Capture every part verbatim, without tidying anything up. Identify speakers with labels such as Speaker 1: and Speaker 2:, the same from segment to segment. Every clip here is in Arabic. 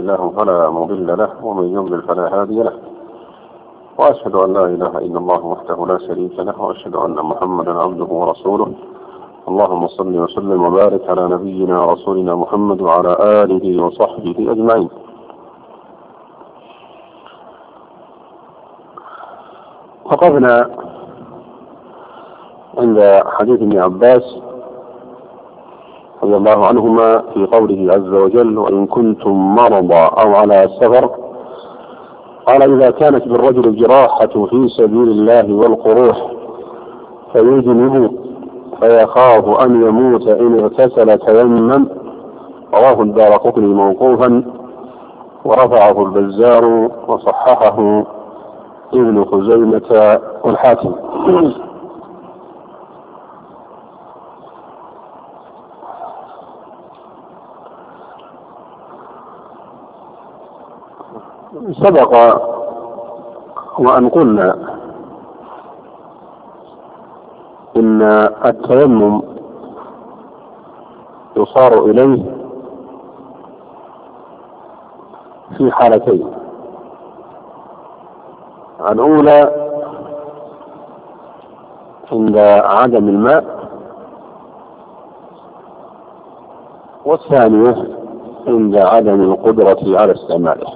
Speaker 1: الله فلا مضل له ومن يضلل فلا هادي له، وأشهد أن لا إله إلا الله وحده لا شريك له، وأشهد أن محمدا عبده ورسوله. اللهم صل وسلم وبارك على نبينا ورسولنا محمد وعلى آله وصحبه أجمعين. وقفنا عند حديث ابن عباس رضي الله عنهما في قوله عز وجل: وإن كنتم مرضى أو على سفر. قال: إذا كانت بالرجل الجراحة في سبيل الله والقروح فيجنب فيخاف أن يموت إن اغتسل تيمم. رواه الدارقطني موقوفا ورفعه البزار وصححه ابن خزيمة والحاكم. سبق وأن قلنا إن التيمم يصار إليه في حالتين: الأولى عند عدم الماء، والثانية عند عدم القدرة على استعماله.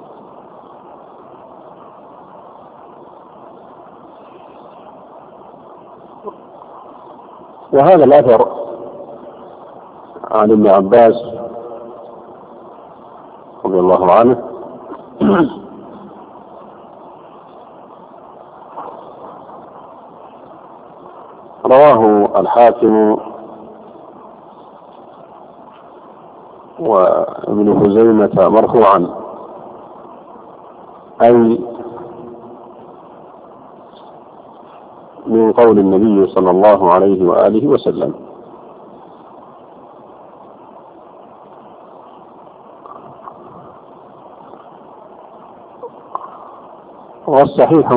Speaker 1: وهذا الأثر عن ابن عباس رضي الله عنه رواه الحاكم وابن خزيمة مرفوعا، أي من قول النبي صلى الله عليه وآله وسلم. والصحيح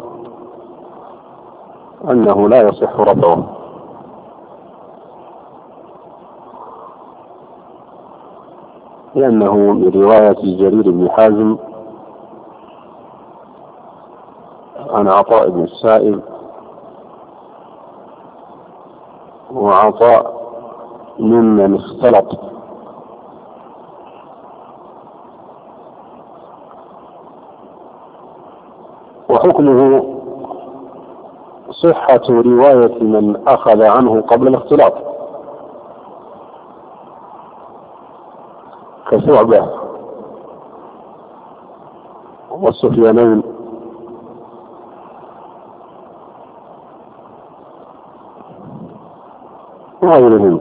Speaker 1: أنه لا يصح رفعه، لأنه من رواية جرير بن حازم عن عطاء بن السائب، وعطاء ممن اختلط، وحكمه صحة رواية من أخذ عنه قبل الاختلاط كشعبة والسفيانين وغيرهم،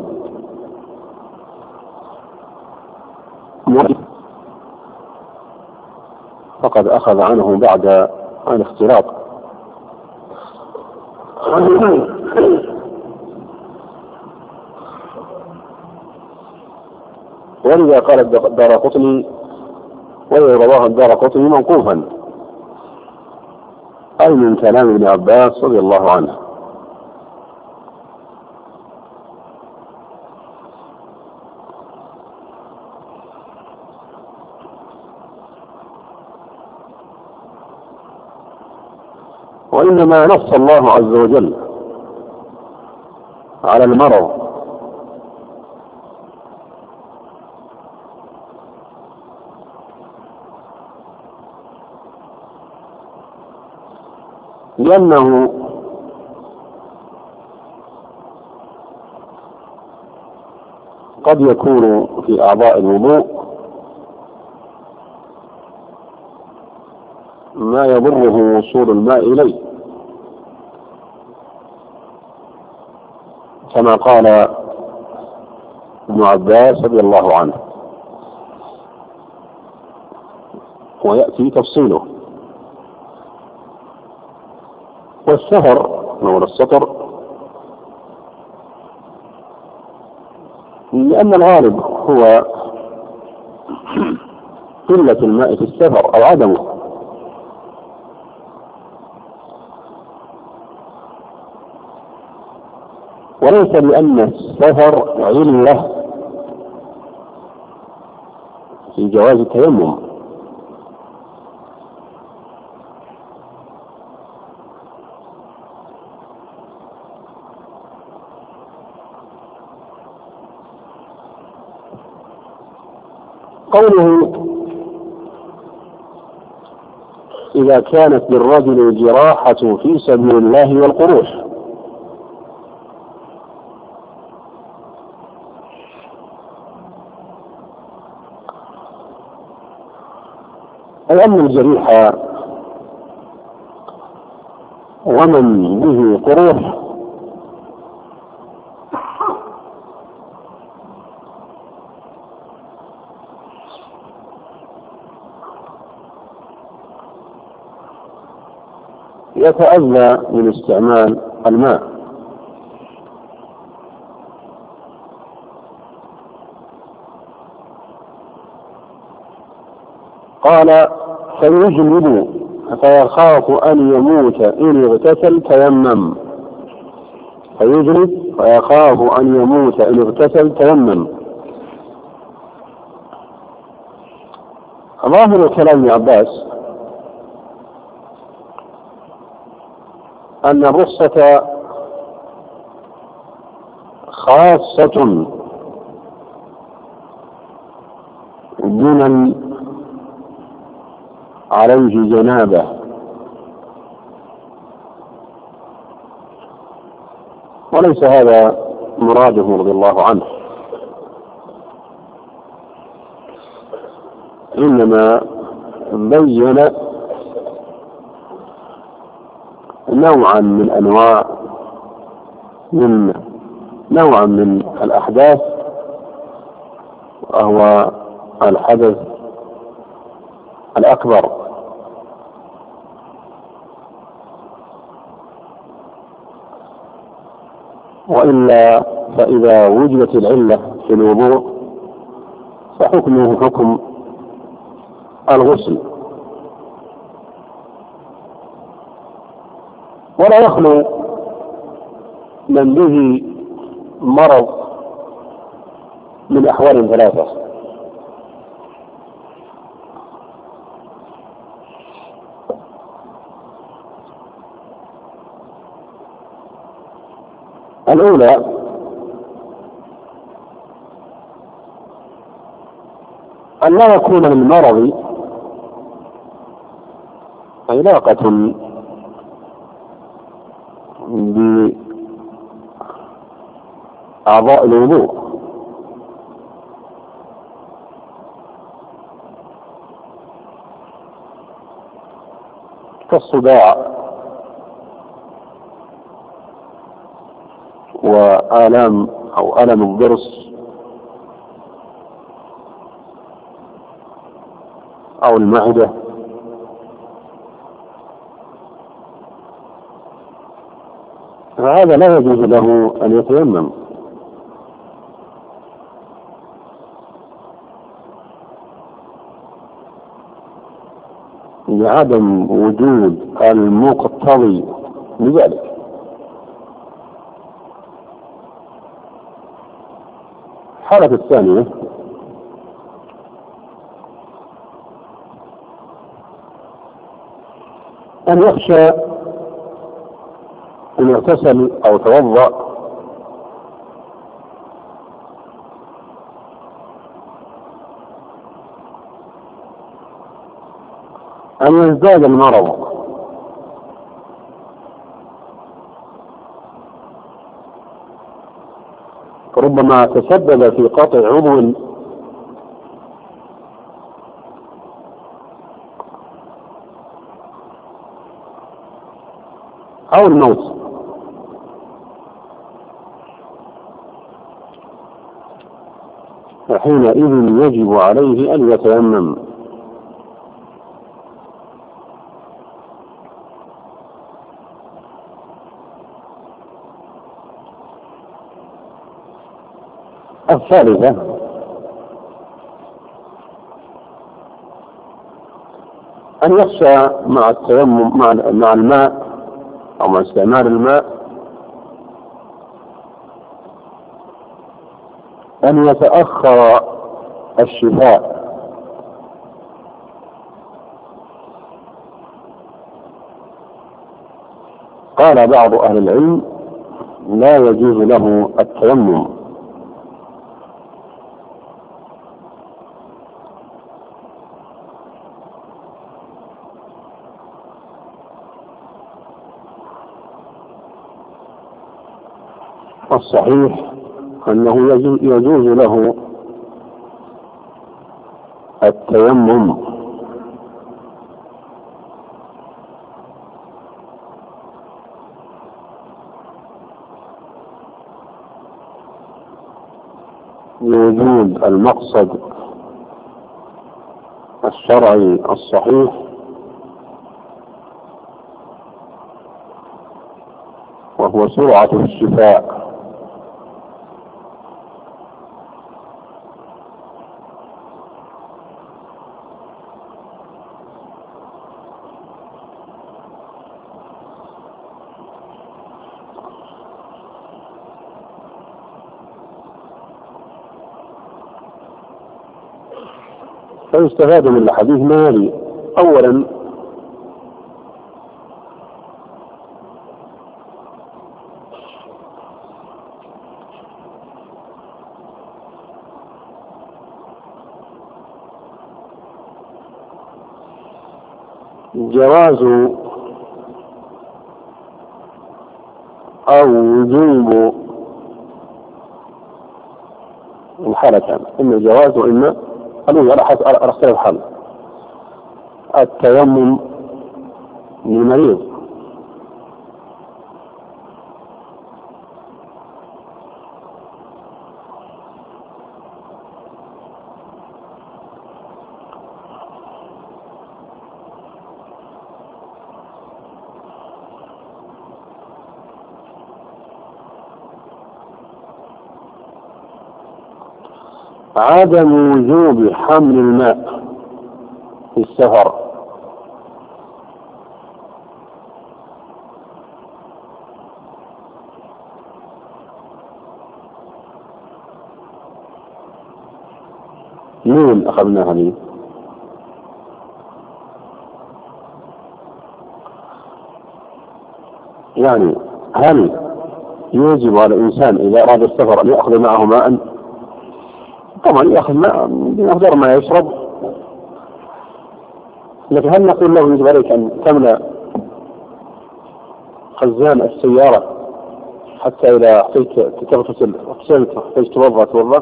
Speaker 1: فقد أخذ عنه بعد الاختلاط. ولذا قال الدارقطني، ورواه الدارقطني موقوفا، أي من كلام ابن عباس رضي الله عنه. وإنما نص الله عز وجل على المرض لأنه قد يكون في أعضاء الوضوء ما يضره وصول الماء إليه، كما قال ابن عباس رضي الله عنه، ويأتي تفصيله. والسفر نور السطر، لأن الغالب هو قلة الماء في السفر أو عدمه، وليس لأن السفر علة في في جواز التيمم. قوله إذا كانت للرجل جراحة في سبيل الله والقروح، أي أن الجريح ومن به قروح يتأذى من استعمال الماء. قال فيجلب فيخاف أن يموت إن اغتسل تيمم. فيجلب فيخاف أن يموت إن اغتسل تيمم. ظاهر كلام ابن عباس أن الرخصة خاصة بمن عليه جنابة، وليس هذا مراده رضي الله عنه، إنما بين نوعا من أنواع من نوعا من الأحداث، وهو الحدث الأكبر. وإلا فإذا وجدت العلة في الوضوء فحكمه حكم الغسل، ولا يخلو من به مرض من أحوال ثلاثة: الأولى أن لا يكون للمرض علاقة بأعضاء الوضوء، كالصداع وآلام أو ألم الضرس أو المعدة، فهذا لا يجوز له أن يتيمم، لعدم وجود المقتضي لذلك. الحالة الثانية أن يخشى أن يغتسل أو توضأ أن يزداد المرض، ربما تسبب في قطع عضو أو الموت، وحينئذ يجب عليه أن يتيمم. الثالثة أن يخشى مع التيمم مع مع الماء أو مع استعمال الماء أن يتأخر الشفاء قال بعض أهل العلم لا يجوز له التيمم، والصحيح أنه يجوز له التيمم، لوجود المقصد الشرعي الصحيح وهو سرعة الشفاء. فيستفاد من الحديث ما يلي: أولا جواز أو وجوب الحالتان، إما الجواز وإما الوجوب على حسب اختلاف الحال. التيمم للمريض عدم وجوب حمل الماء في السفر، مين أخذناها لي؟ يعني هل يجب على الإنسان إذا أراد السفر أن يأخذ معه ماء؟ طبعا يأخذ ماء بمقدار ما يشرب، لكن هل نقول له يجب عليك أن تملأ خزان السيارة حتى إذا احتجت تغتسل اغتسلت واحتجت توضأ توضأ؟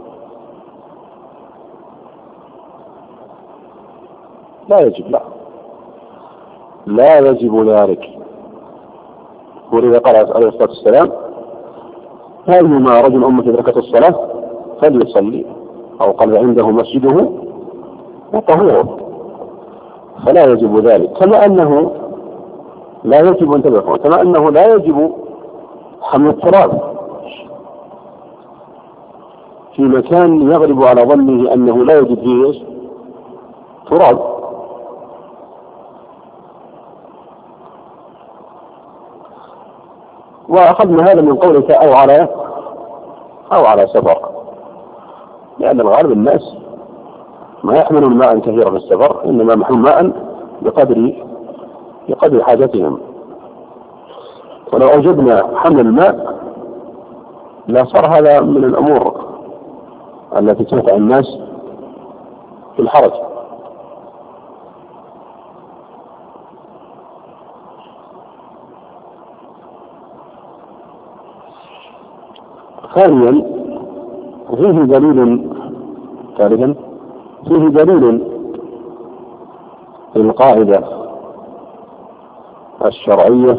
Speaker 1: لا يجب، لا لا يجب ذلك. ولذا قال عليه الصلاة والسلام: أيما رجل أمتي أدركته الصلاة فليصلي، أو قال عنده مسجده وطهوره، فلا يجب ذلك. كما أنه لا يجب أن تدخل، كما أنه لا يجب حمل التراب في مكان يغلب على ظنه أنه لا يجب فيه تراب. وأخذنا هذا من قولك أو على أو على سفر، لأن الغالب الناس ما يحملون ماء كثيرا في السفر، إنما يحملون ماء بقدر بقدر حاجتهم. ولو أوجبنا حمل الماء لا صار هذا من الأمور التي تنفع الناس في الحرج. ثانيا فيه دليل ثالثا فيه دليل القاعدة الشرعية: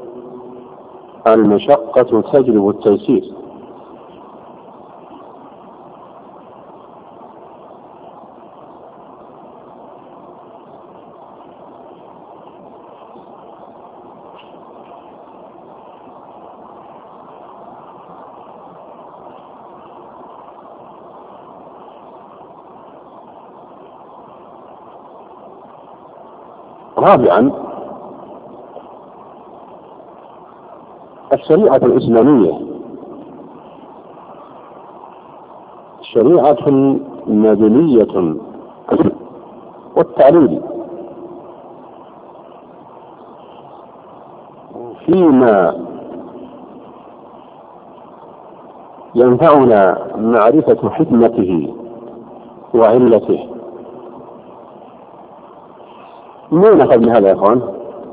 Speaker 1: المشقة تجلب التيسير. رابعا الشريعة الإسلامية شريعة مدنية والتعليل. فيما ينفعنا معرفة حكمته وعلته. ما نأخذ من هذا يا أخوان؟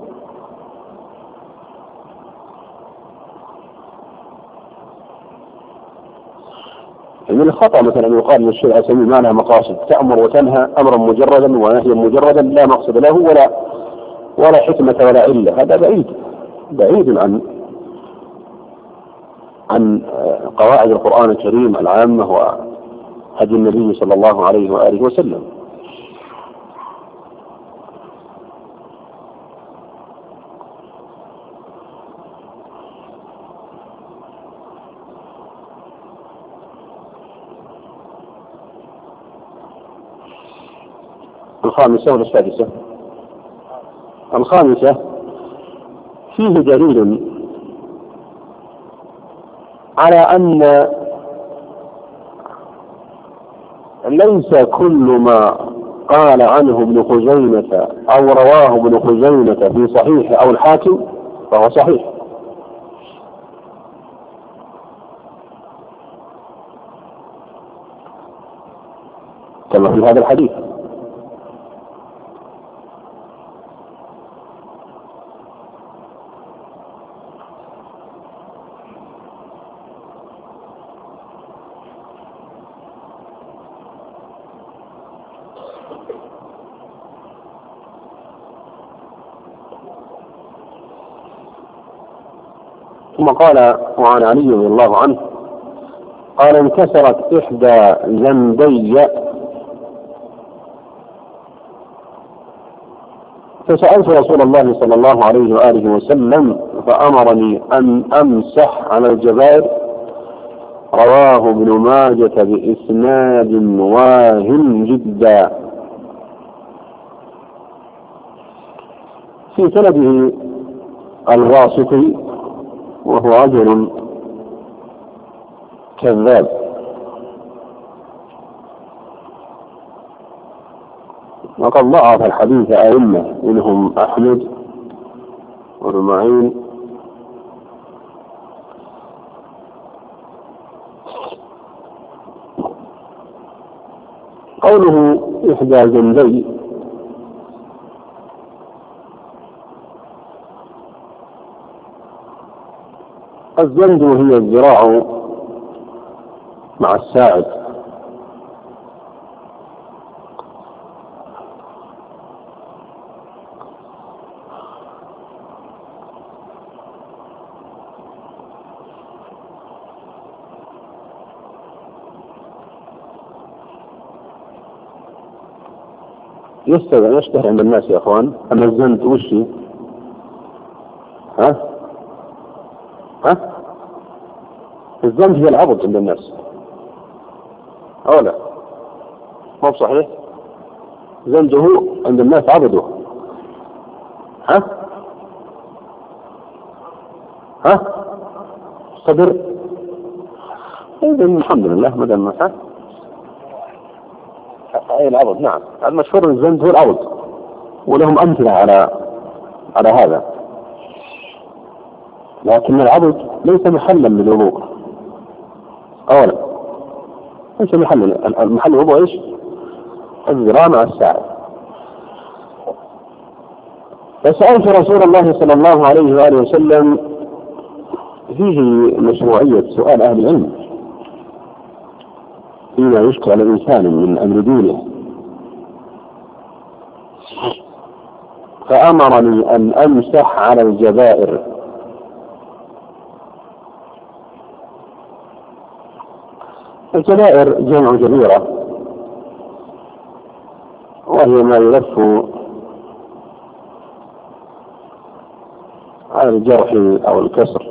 Speaker 1: من الخطأ مثلا يقال ان الشرع سمي ما لها مقاصد، تأمر وتنهى أمرا مجردا ونهيا مجردا لا مقصد له ولا ولا حكمة ولا علة. هذا بعيد بعيد عن عن قواعد القرآن الكريم العامة وهدي النبي صلى الله عليه وآله وسلم. الخامسة ولا السادسة؟ الخامسة فيه دليل على أن ليس كل ما قال عنه ابن خزيمة أو رواه ابن خزيمة في صحيح أو الحاكم فهو صحيح. كما في هذا الحديث. ثم قال وعن علي رضي الله عنه قال انكسرت إحدى جنبي فسألت رسول الله صلى الله عليه وآله وسلم فأمرني أن أمسح على الجبائر. رواه ابن ماجة بإسناد واهٍ جدا. في سنده الواسطي وهو رجل كذاب وقد ضعف الحديث أئمة منهم أحمد وابن معين قوله إحدى جنبي الجنب هي الذراع مع الساعد. يستوى يشتهر عند الناس يا اخوان. اما الزند وش ها ها الزند هي العبد عند الناس او لا؟ مو صحيح؟ زنده عند الناس عبده. ها ها صبر. الحمد لله ما دام ها اي العبد. نعم المشهور الزند هو العبد ولهم امثله على على هذا. لكن العبد ليس محلا للوضوء اولا. ليس محل المحل الوضوء ايش؟ الذراع مع الساعد. فسألت رسول الله صلى الله عليه وآله وسلم فيه مشروعية سؤال أهل العلم فيما يشكى على الإنسان من أمر دينه. فأمرني أن أمسح على الجبائر. الجبائر جمع جبيرة وهي ما يلف على الجرح أو الكسر.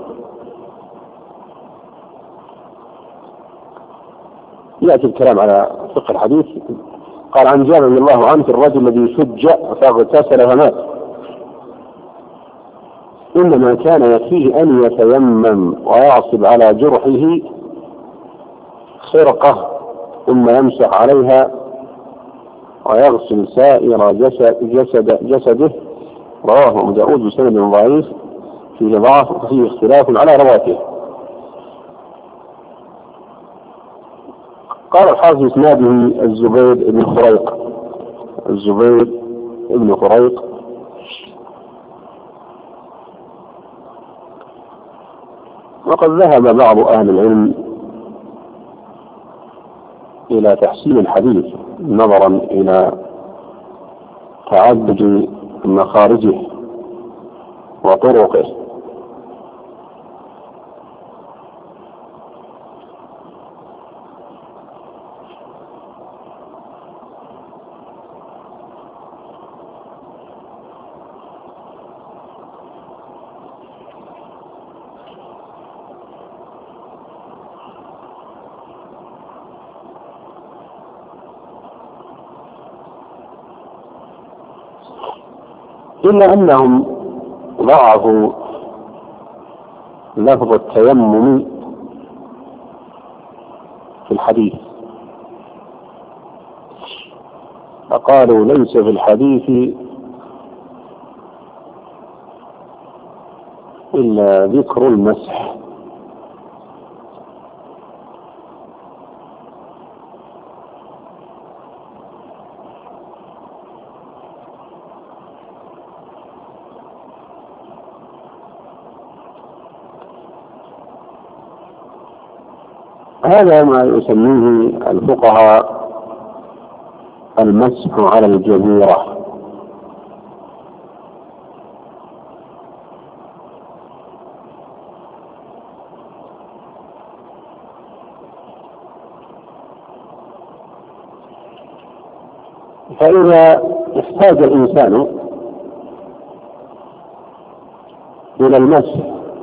Speaker 1: يأتي الكلام على فقه الحديث. قال عن جابر رضي الله عنه الرجل الذي شج فاغتسل فمات إنما كان يكفيه أن يتيمم ويعصب على جرحه خرقة ثم يمسح عليها ويغسل سائر جسد جسد جسده. رواه أبو داود بسند ضعيف فيه ضعف وفيه اختلاف على رواته. قال الحافظ إسناده الزبير بن خريق، الزبير بن خريق وقد ذهب بعض أهل العلم إلى تحسين الحديث نظرا إلى تعدد مخارجه وطرقه، إلا أنهم ضعفوا لفظ التيمم في الحديث، فقالوا ليس في الحديث إلا ذكر المسح، هذا ما يسميه الفقهاء المسح على الجبيرة. فإذا احتاج الإنسان إلى المسح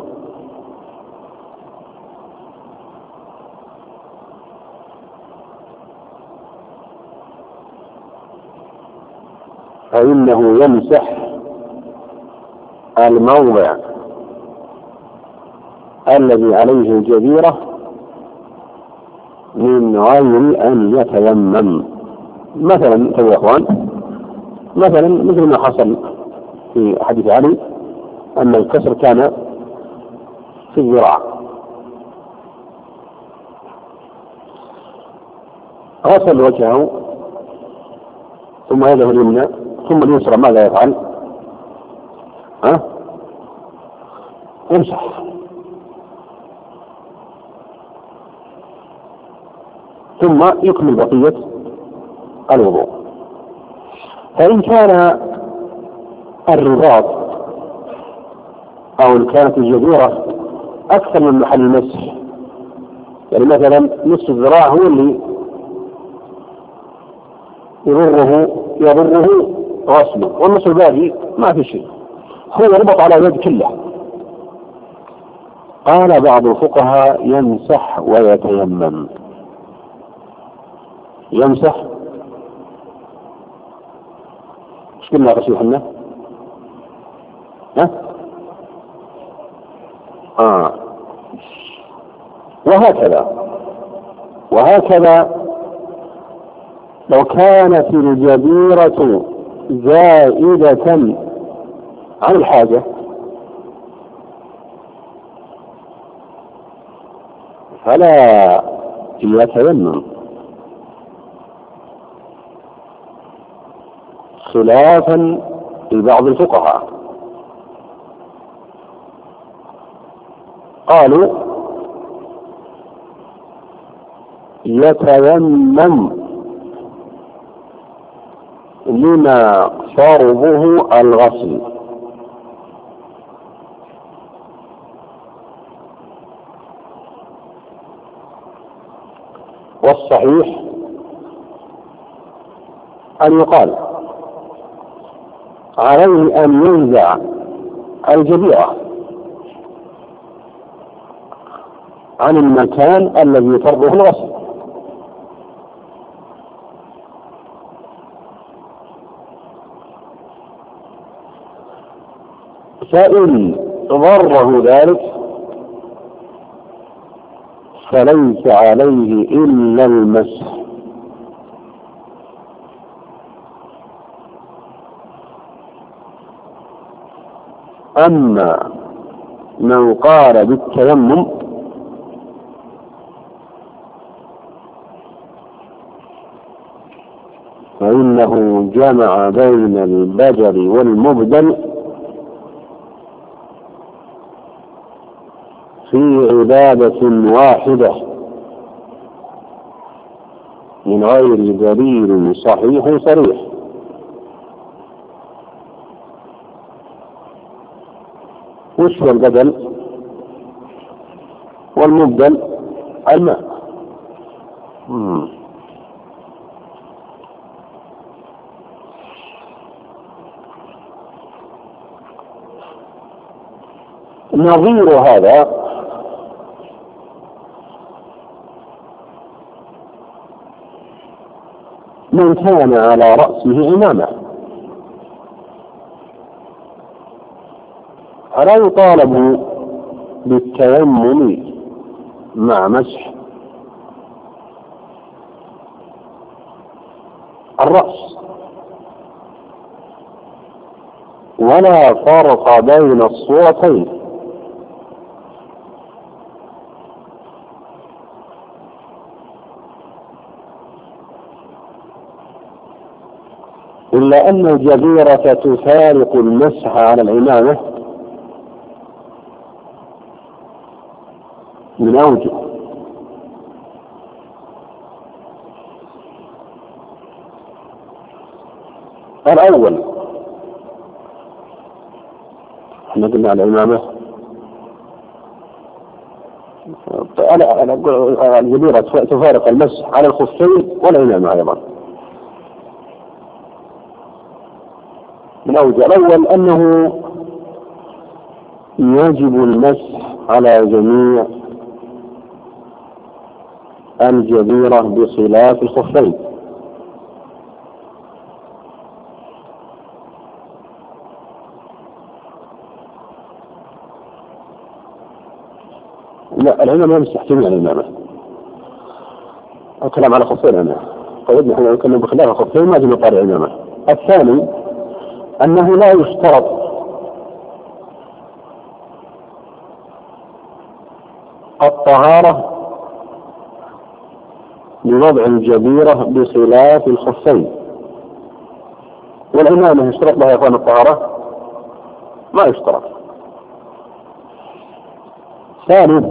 Speaker 1: فإنه يمسح الموضع الذي عليه الجبيرة من غير أن يتيمم. مثلا يا إخوان، مثلا مثل ما حصل في حديث علي أن الكسر كان في الذراع، غسل وجهه ثم يده اليمنى ثم اليسرى، ماذا يفعل؟ ها؟ يمسح. ثم يكمل بقية الوضوء. فإن كان الرباط أو كانت الجبيرة أكثر من محل المسح، يعني مثلا نصف الذراع هو اللي يضره يضره غسله والنصف الباقي ما في شيء، هو يربط على يد كله، قال بعض الفقهاء يمسح ويتيمم. يمسح ايش قلنا يا رسول الله؟ ها؟ آه. وهكذا وهكذا لو كانت الجبيرة زائدة عن الحاجة فلا يتيمم، خلافا لبعض الفقهاء قالوا يتيمم لما فرضه الغسل، والصحيح أن يقال عليه أن ينزع الجبيرة عن المكان الذي فرضه الغسل، فإن ضره ذلك فليس عليه إلا المسح. أما من قال بالتيمم فإنه جمع بين البدل والمبدل في عبادة واحدة من غير دليل صحيح صريح. وش هو البدل والمبدل؟ الماء. مم. نظير هذا من كان على رأسه عمامة، فلا يطالب بالتيمم مع مسح الرأس، ولا فرق بين الصورتين، إلا أن الجبيرة تفارق المسح على العمامة من أوجه. الأول احنا قلنا على العمامة الجبيرة تفارق المسح على الخفين والعمامة أيضا من أوجه. الأول أنه يجب المسح على جميع الجبيرة بخلاف الخفين، لا العلماء يمسح جميع العمامة. الكلام على خفين أنا طيب نحن نتكلم بخلاف الخفين ما جمع طارئ العمامة. الثاني أنه لا يشترط الطهارة بوضع الجبيرة بخلاف الخفين، والعمامة يشترط لها يا اخوان الطهارة؟ ما يشترط. ثالث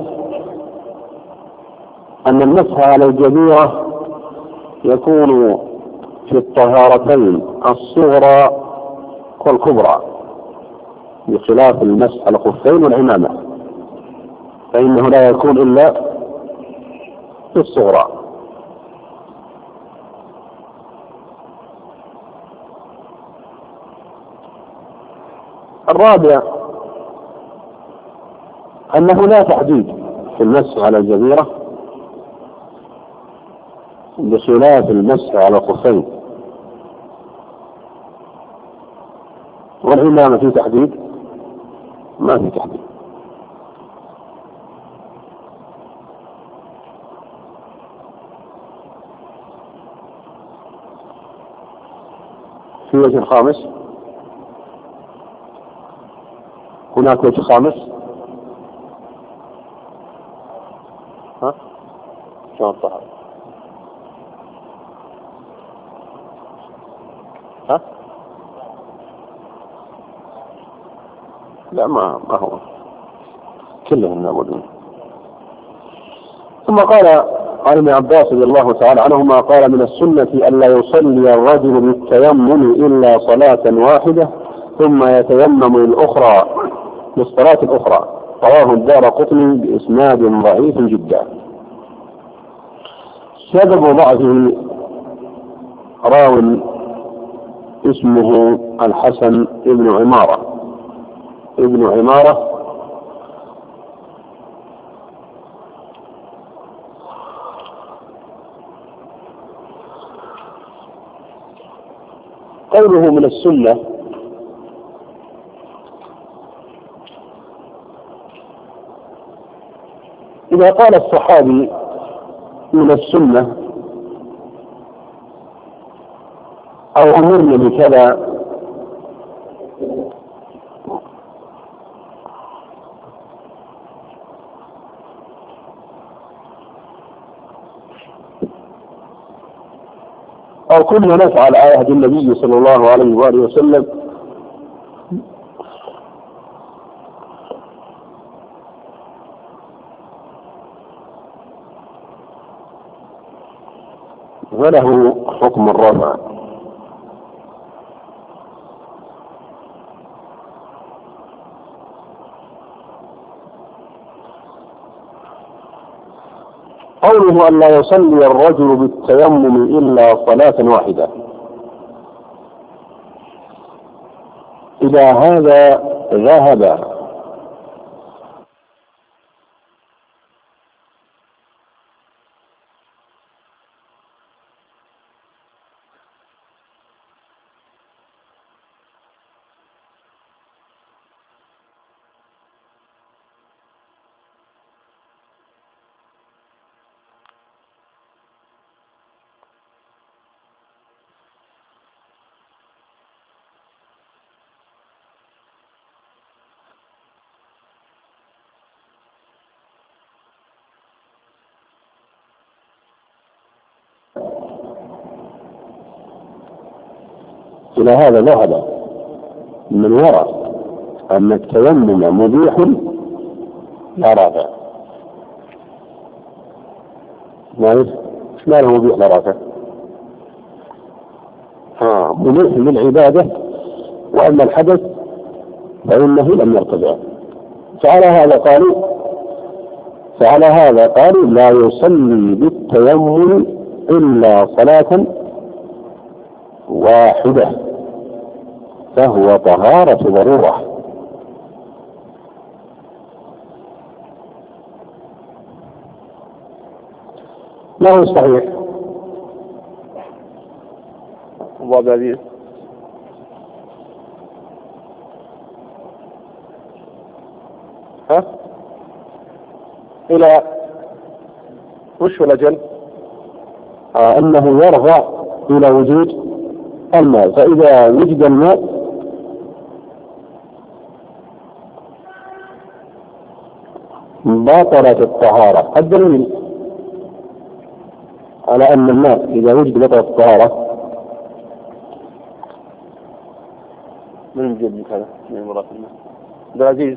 Speaker 1: أن المسح على الجبيرة يكون في الطهارتين الصغرى والكبرى بخلاف المسح على الخفين والعمامة، فإنه لا يكون إلا في الصغرى. الرابع أنه لا تحديد في المسح على الجبيرة بخلاف المسح على الخفين والعمامة. في تحديد؟ ما في تحديد. في وجه خامس، هناك وجه خامس. ها؟ شلون الطهارة؟ ها؟ لا ما ما هو كلهم لابد. ثم قال عن ابن عباس رضي الله تعالى عنهما قال: من السنة ألا يصلي الرجل بالتيمم إلا صلاة واحدة ثم يتيمم الأخرى للصلاة الأخرى. رواه الدارقطني بإسناد ضعيف جدا. سبب ضعفه راو اسمه الحسن ابن عمارة ابن عمارة قوله من السنة إذا قال الصحابي من السنة أو أمرنا بكذا أو كنا نفعل على عهد النبي صلى الله عليه وآله وسلم. وله حكم الرفع. قوله أن لا يصلي الرجل بالتيمم إلا صلاة واحدة، إلى هذا ذهب إلى هذا ذهب من وراء أن التيمم مبيح لا رافع. ما ما له مبيح لا رافع؟ ها مبيح للعبادة، وأما الحدث فإنه لم يرتفع. فعلى هذا قالوا فعلى هذا قالوا لا يصلي بالتيمم إلا صلاة واحدة، فهو طهارة ضرورة. ما هو صحيح؟ أبو عبد العزيز ها إلى وش ولا جل؟ آه أنه يرفع إلى وجود الماء، فإذا وجد الماء بطلت الطهارة. الدليل على أن الماء إذا وجد بطلت الطهارة من يجيب هذا من مرات الماء؟ عبد العزيز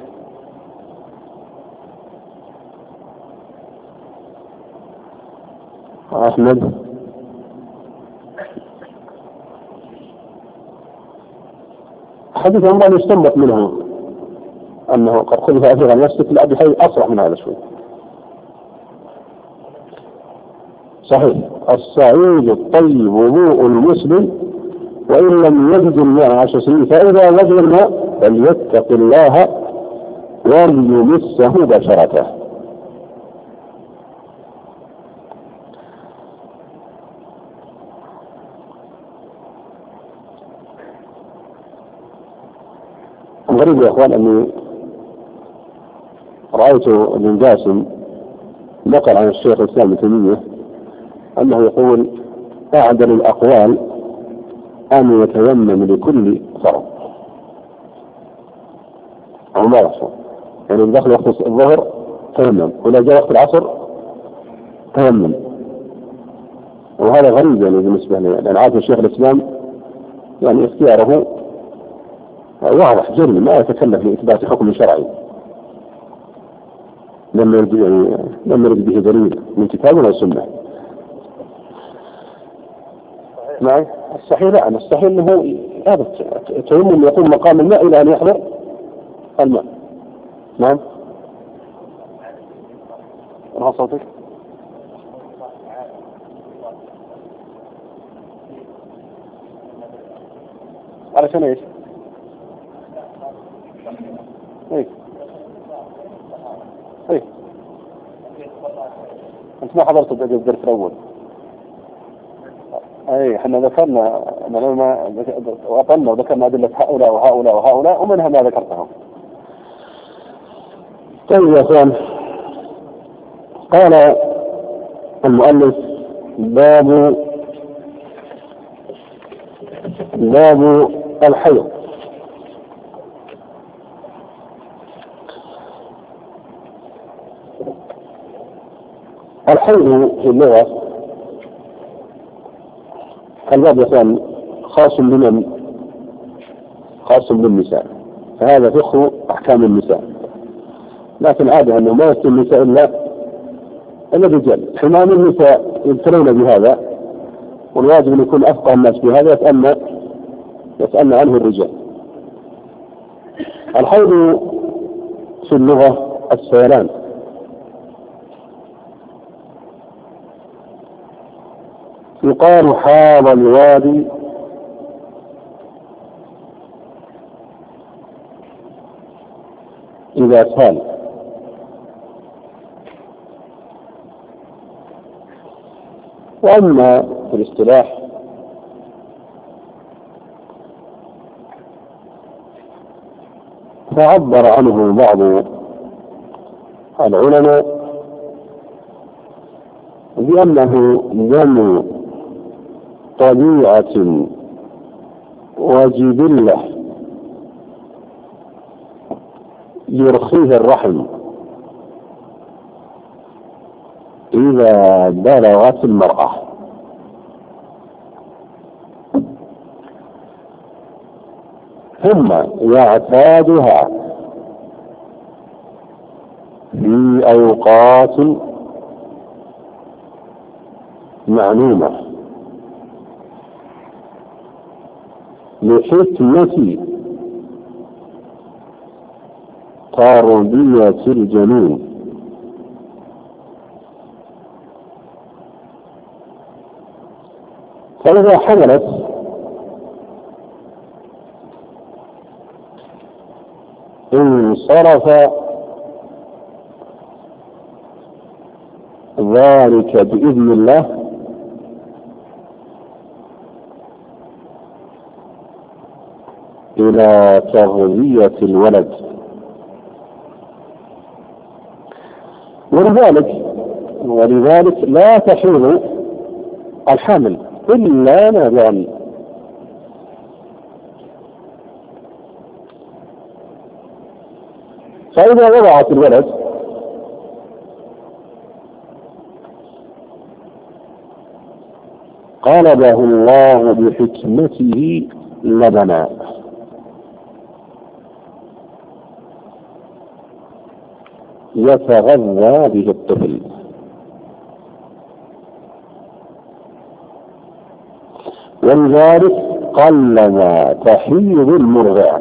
Speaker 1: أحمد حديث عمر يستنبط منه أنه قد خلف أثير عن نفسك، لا بحيث أصرح من هذا شوي. صحيح، الصعيد الطيب وضوء المسلم وإن لم يجد الماء عشر سنين، فإذا وجد الماء فليتق الله وليمسه بشرته. غريب يا أخوان أني رأيت ابن جاسم نقل عن الشيخ الإسلام ابن تيمية أنه يقول أعدل الأقوال أن يتيمم لكل فرض أو ما يحصل، يعني إذا دخل وقت الظهر تيمم، وإذا جاء وقت العصر تيمم. وهذا غريب يعني بالنسبة لي، لأن عادة الشيخ الإسلام يعني اختياره واضح جري، ما يتكلف لإثبات حكم شرعي لم يرد يعني لم يرد به دليل من كتاب ولا سنة. نعم الصحيح لا، الصحيح أنه هذا التيمم يقوم مقام الماء إلى أن يحضر الماء. نعم رفع صوتك. علشان ايش؟ ايه ايه انت ما حضرت الدرس الاول. اي احنا ذكرنا ما وطلنا وذكرنا ادله هؤلاء وهؤلاء وهؤلاء ومنها ما ذكرتهم. طيب يا اخوان، قال المؤلف باب باب الحيض. الحيض في اللغة الباب الثاني خاص بمن؟ خاص بالنساء، فهذا فقه أحكام النساء، لكن عادة أنه ما يفتي النساء إلا إلا الرجال. حمام النساء يبتلون بهذا، والواجب أن يكون أفقه الناس بهذا يسألنا يسألنا عنه الرجال. الحيض في اللغة السيلان، يقال حاض الوادي إذا سال. وأما في الاصطلاح فعبر عنه بعض العلماء بأنه جمع طبيعة وجبلة يرخيه الرحم إذا بلغت المرأة، ثم يعتادها في أوقات معلومة لحكمة تربية الجنين. فإذا حملت انصرف ذلك بإذن الله إلى تغذية الولد. ولذلك ولذلك لا تحيض الحامل إلا نادرا. فإذا وضعت الولد قلبه الله بحكمته لبنا، يتغذى به الطفل. ولذلك قلما تحيض المرضع،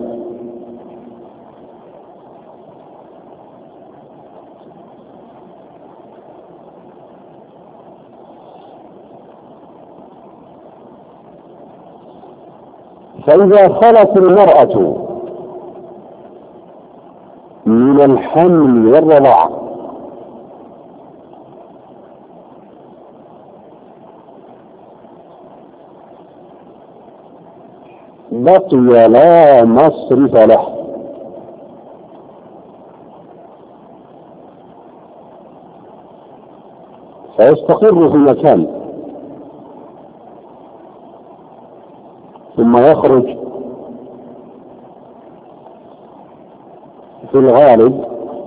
Speaker 1: فإذا خلت المرأة من الحمل والرضاعة بقي لا مصرف له، فيستقر في مكان ثم يخرج في الغالب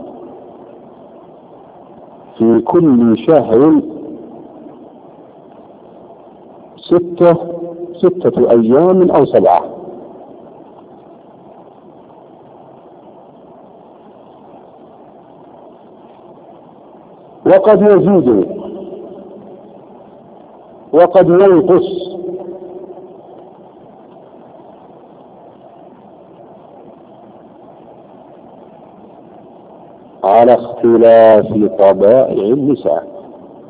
Speaker 1: في كل شهر ستة ستة أيام أو سبعة. وقد يزيد وقد ينقص على اختلاف طبائع النساء.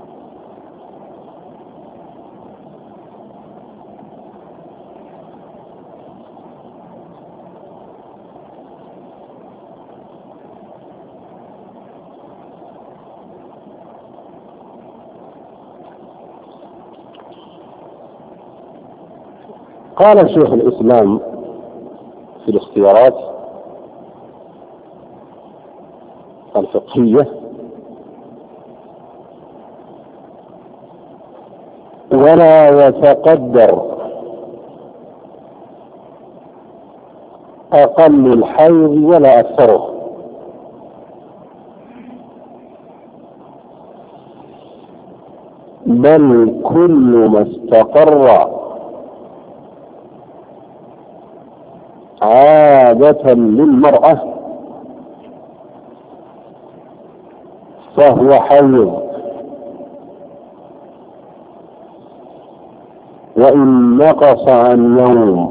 Speaker 1: قال شيخ الإسلام في الاختيارات الفقهية: ولا يتقدر أقل الحيض ولا أكثره، بل كل ما استقر عادة للمرأة فهو حيض، وإن نقص عن يوم.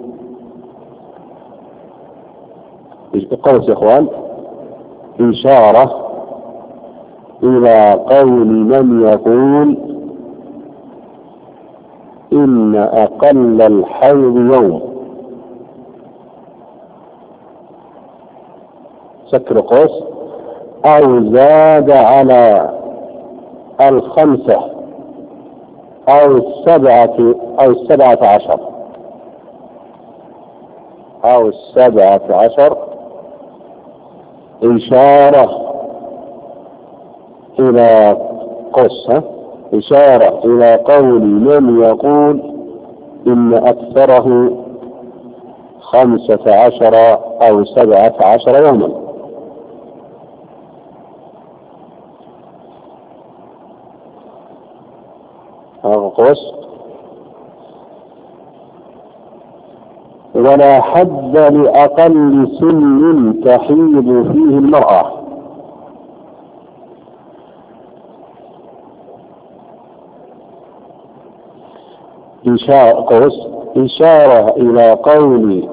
Speaker 1: قوس يا إخوان إشارة إلى قول من يقول إن أقل الحيض يوم. سكر قوس أو زاد على الخمسة أو السبعة أو السبعة عشر أو السبعة عشر إشارة إلى قصة إشارة إلى قول من يقول إن أكثره خمسة عشر أو سبعة عشر يوما. هذا قص. ولا حد لأقل سن تحيض فيه المرأة. إشارة, إشارة إلى قول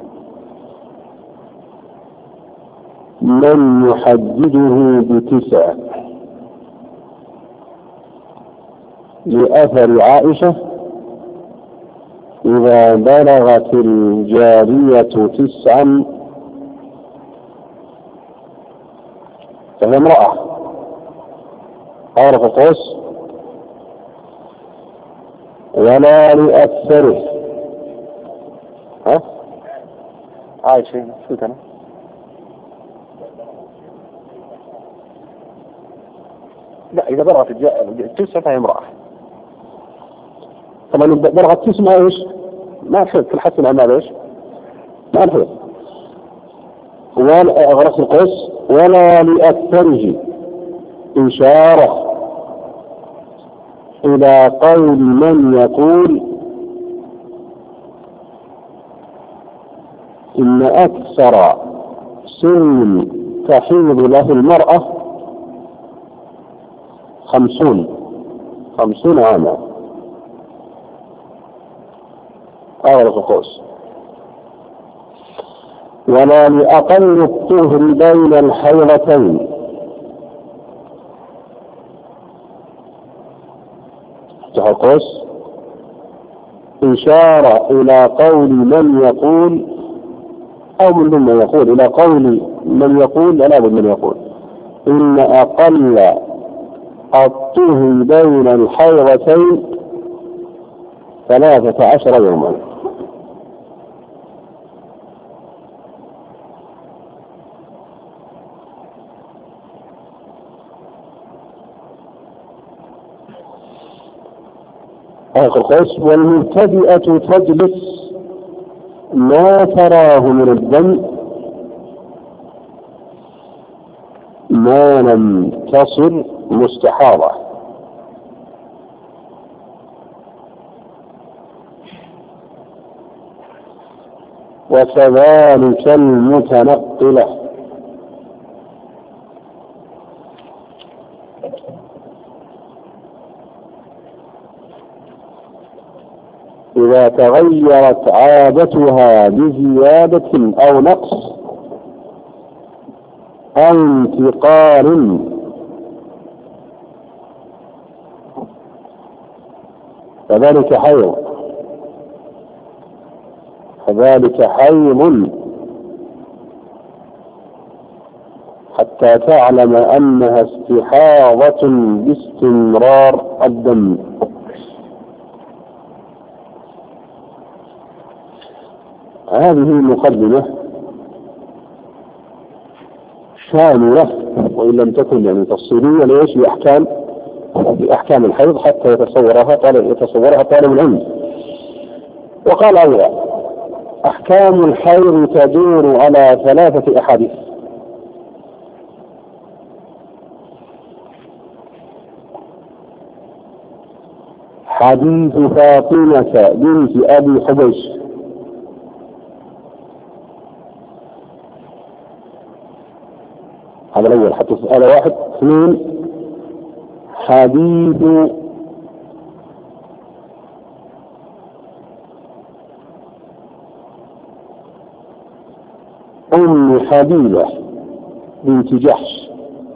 Speaker 1: من يحدده بتسع لأثر عائشة إذا بلغت الجارية تسعا فهي امرأة. أعرف قوس. ولا لأكثره. ها؟ عايشة شو تنا؟ لا إذا بلغت التسعة فهي امرأة. طبعا بلغت تسعة ايش؟ ما الحيض في الحسن عمال ايش؟ ما الحيض. ولا غرس القوس. ولا لأكثره إشارة إلى قول من يقول إن أكثر سن تحيض له المرأة خمسون خمسون عاما. أغرق القوس. ولا لأقل الطهر بين الحيضتين. القوس إشارة إلى قول من يقول أو من ثم يقول إلى قول من يقول لا بد من يقول إن أقل الطهر بين الحيضتين ثلاثة عشر يوما. القوس. والمبتدئة تجلس ما تراه من الدم ما لم تصل مستحاضة. وكذلك المتنقلة. إذا تغيرت عادتها بزيادة أو نقص أو انتقال فذلك حيض فذلك حيض حتى تعلم أنها استحاضة باستمرار الدم. هذه مقدمة شاملة وإن لم تكن يعني تفصيلية ليش بأحكام بأحكام الحيض حتى يتصورها طالب يتصورها طالب العلم. وقال أولا أحكام الحيض تدور على ثلاثة أحاديث. حديث فاطمة بنت أبي حبيش هذا الأول حتى سؤال واحد. اثنين، حديث أم حبيبة بنت جحش.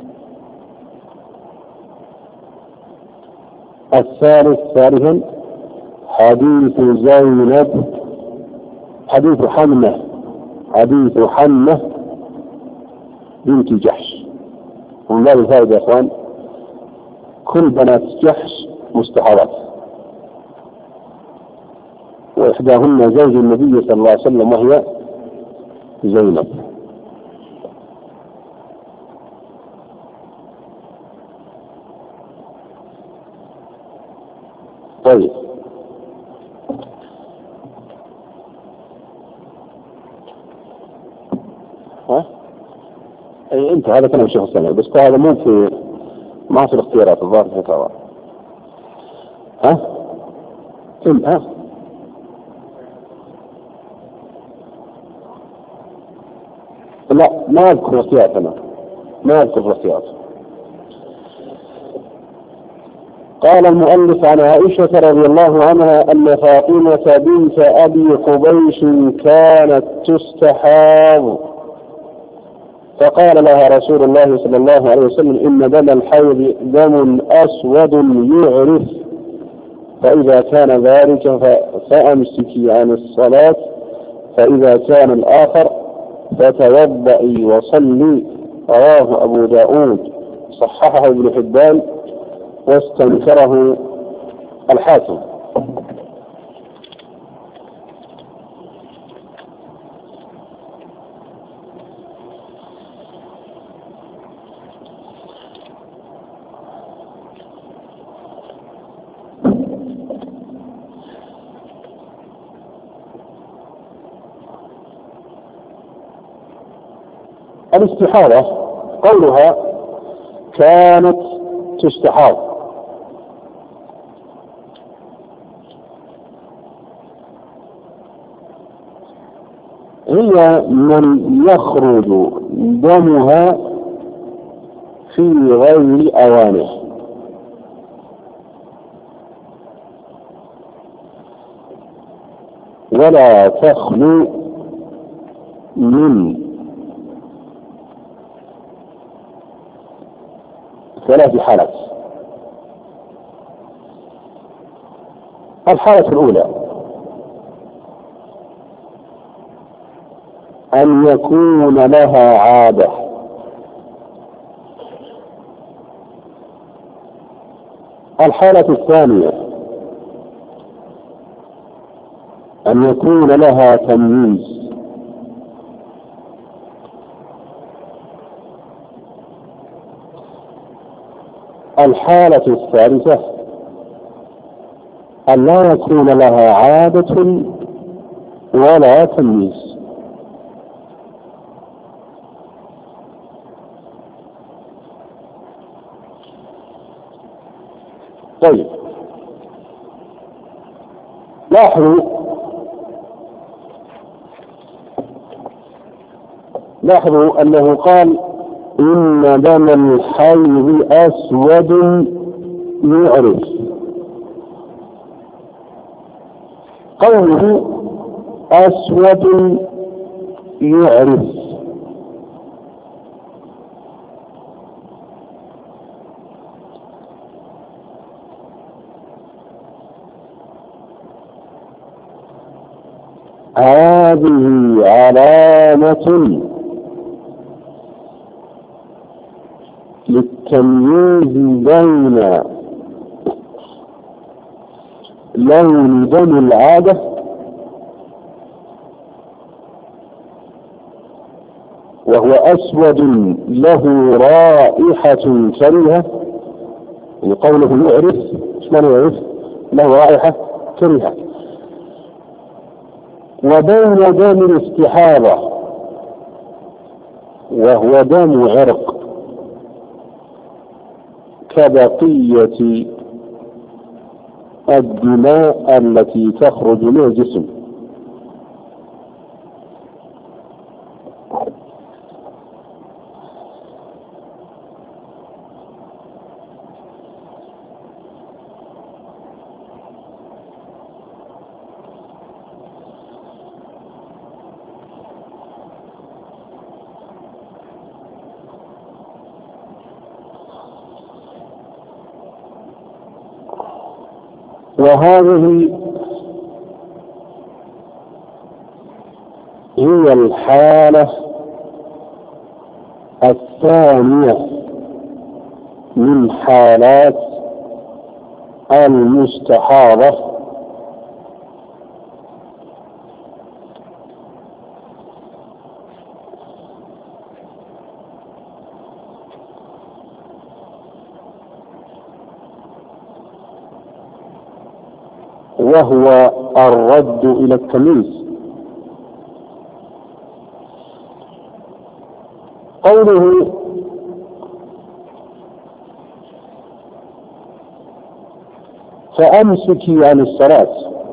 Speaker 1: الثالث ثالثا حديث زينب حديث حمنة حديث حمنة بنت جحش. ومن باب الفائدة يا اخوان، كل بنات جحش مستحاضات، واحداهن زوج النبي صلى الله عليه وسلم وهي زينب. طيب، ها اي انت هذا كلام الشيخ السامي، بس هذا مو في ما في الاختيارات الظاهر في الفتاوى. ها ثم ها لا ما اذكر الاختيارات، انا ما اذكر الاختيارات. قال المؤلف عن عائشة رضي الله عنها أن فاطمة بنت أبي قبيش كانت تستحاض، فقال لها رسول الله صلى الله عليه وسلم: إن دم الحيض دم أسود يعرف، فإذا كان ذلك فأمسكي عن الصلاة، فإذا كان الآخر فتوضئي وصلي. رواه أبو داود، صححه ابن حبان واستنكره الحاكم. الاستحاضة قولها كانت تستحاض، هي من يخرج دمها في غير أوانه، ولا تخلو من ثلاث حالات. الحالة الأولى أن يكون لها عادة، الحالة الثانية أن يكون لها تمييز، الحالة الثالثة أن لا يكون لها عادة ولا تمييز. طيب، لاحظوا لاحظوا أنه قال: إن دم الحيض أسود يعرف. قوله أسود يعرف هذه علامة للتمييز بين لون دم العادة وهو أسود له رائحة كريهة، يعني قوله يعرف، ايش معنى يعرف؟ له رائحة كريهة. وبين دم الاستحاضة وهو دم عرق كبقية الدماء التي تخرج من الجسم. وهذه هي الحالة الثانية من حالات المستحاضة، وهو الرد إلى التمييز. قوله فأمسكي عن الصلاة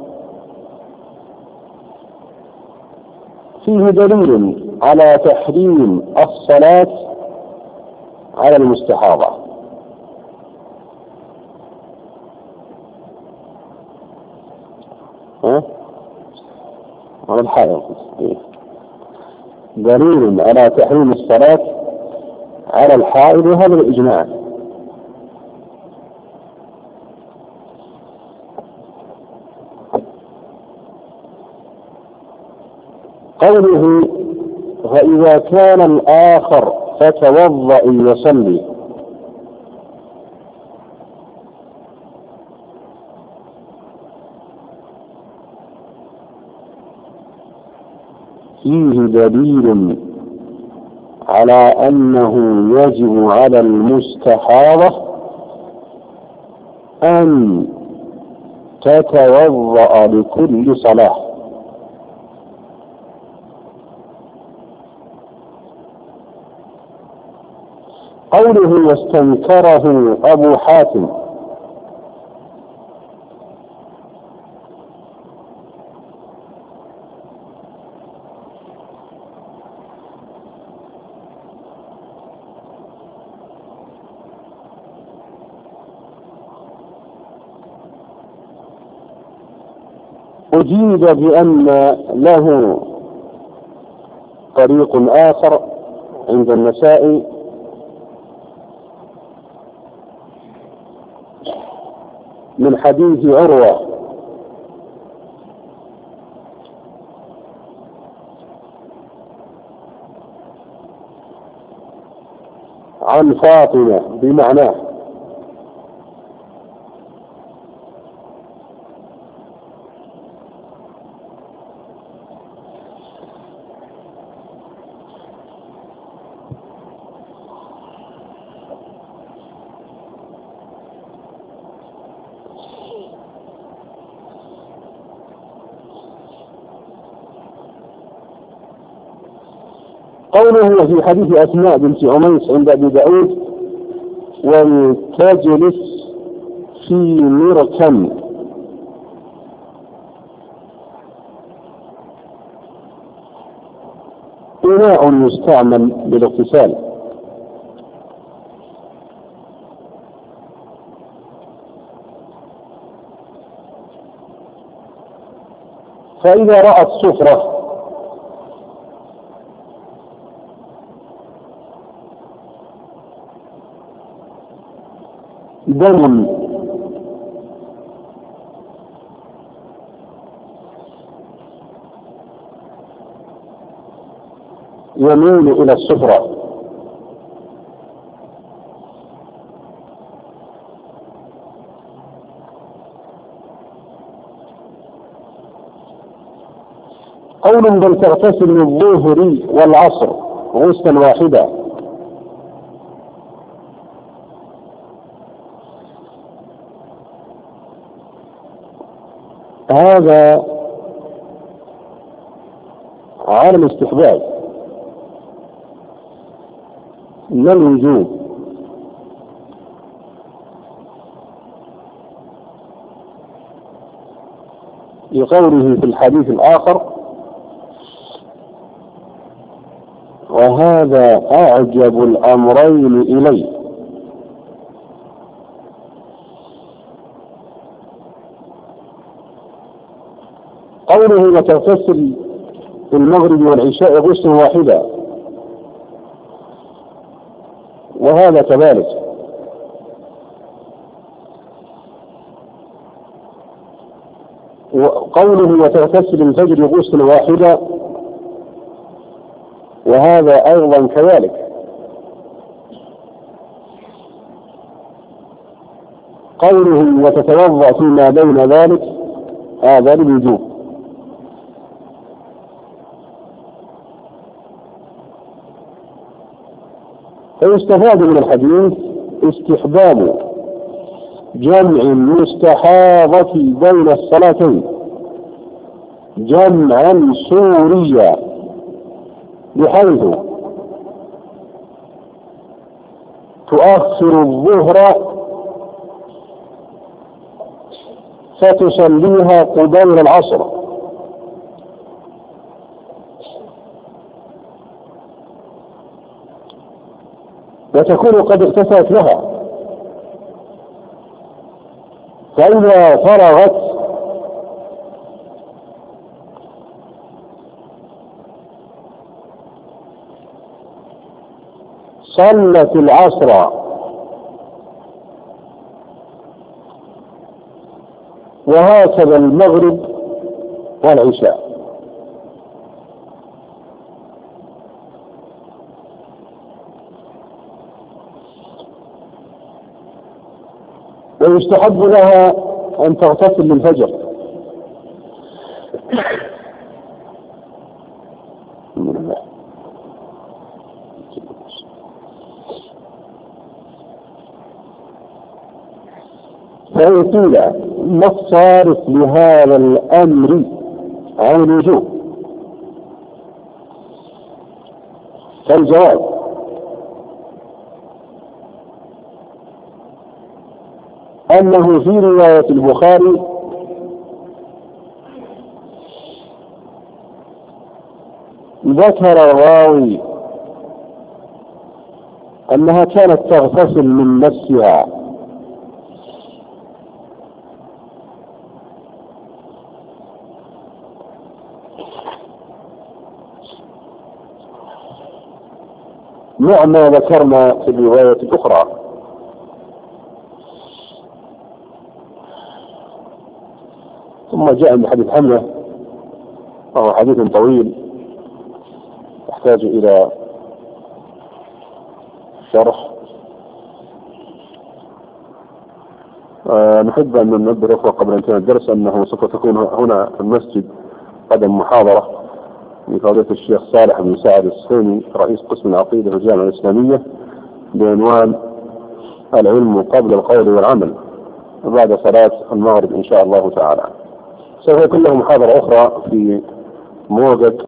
Speaker 1: فيه دليل على تحريم الصلاة على المستحاضة، ها؟ على الحائض دليل على تحريم الصلاة على الحائض، وهذا الإجماع. قوله فإذا كان الآخر فتوضئ يصلي، فيه دليل على أنه يجب على المستحاضة أن تتوضأ لكل صلاة. قوله واستنكره أبو حاتم، أجيب بأن له طريق آخر عند النسائي من حديث عروة عن فاطمة بمعناه، قوله وفي حديث أسماء بنت عميس عند أبي داود ولتجلس في مركن، إناء يستعمل للاغتسال. فإذا رأت سفرة دم يميل إلى السفرة قول بل تغتسل للظهر والعصر غسلا واحدا، هذا على الاستحباب لا الوجوب، لقوله في الحديث الآخر وهذا أعجب الأمرين إلي. قوله وتغتسل المغرب والعشاء غسلا واحدا، وهذا كذلك، وقوله وتغتسل الفجر غسل واحدة، وهذا أيضا كذلك. قوله وتتوضأ فيما بين ذلك هذا للوجوب. فيستفاد من الحديث استحباب جمع المستحاضة بين الصلاتين جمعا سوريا، بحيث تؤخر الظهر فتصليها قبيل العصر، وتكون قد اغتسلت لها، فإذا فرغت صلت العصر وهكذا المغرب والعشاء. ويستحب لها أن تغتسل للفجر، فإن قيل ما الصارف لهذا الأمر عن الوجوب؟ فالجواب أنه في رواية البخاري ذكر الراوي أنها كانت تغتسل من نفسها، مع ما ذكرنا في الرواية الأخرى. ثم جاء من حديث حمزة وهو حديث طويل يحتاج إلى شرح. آه نحب أن ننبه الأخوة قبل انتهاء الدرس أنه سوف تكون هنا في المسجد غدا محاضرة لفضيلة الشيخ صالح بن سعد السخيمي رئيس قسم العقيدة في الجامعة الإسلامية بعنوان العلم قبل القول والعمل، وبعد صلاة المغرب إن شاء الله تعالى. سوف يكون له محاضرة أخرى في موجة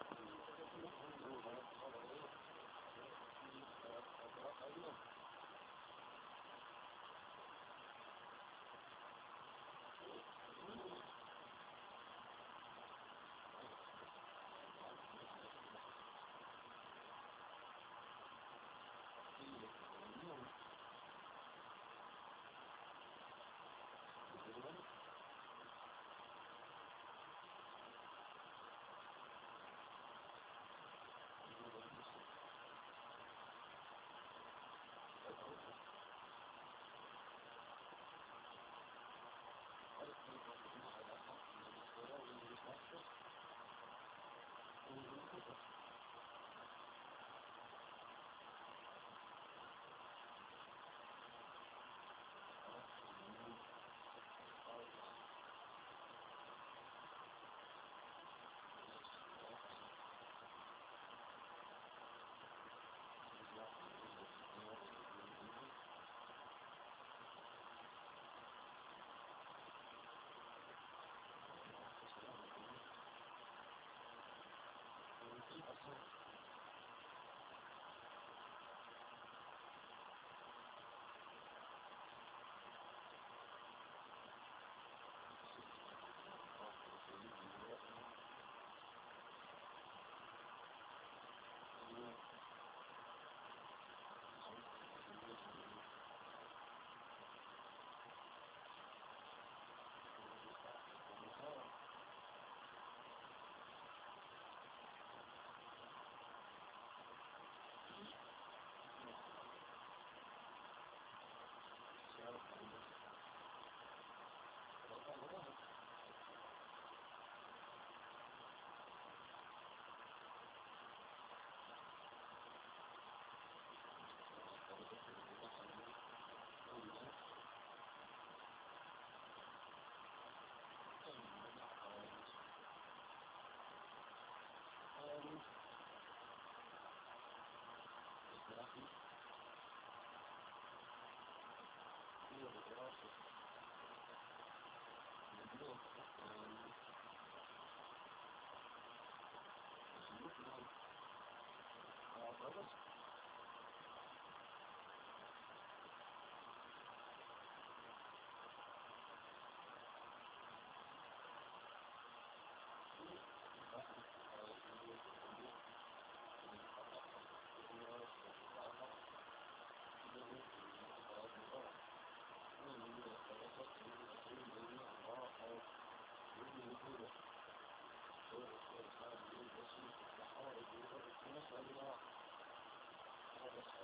Speaker 2: الله.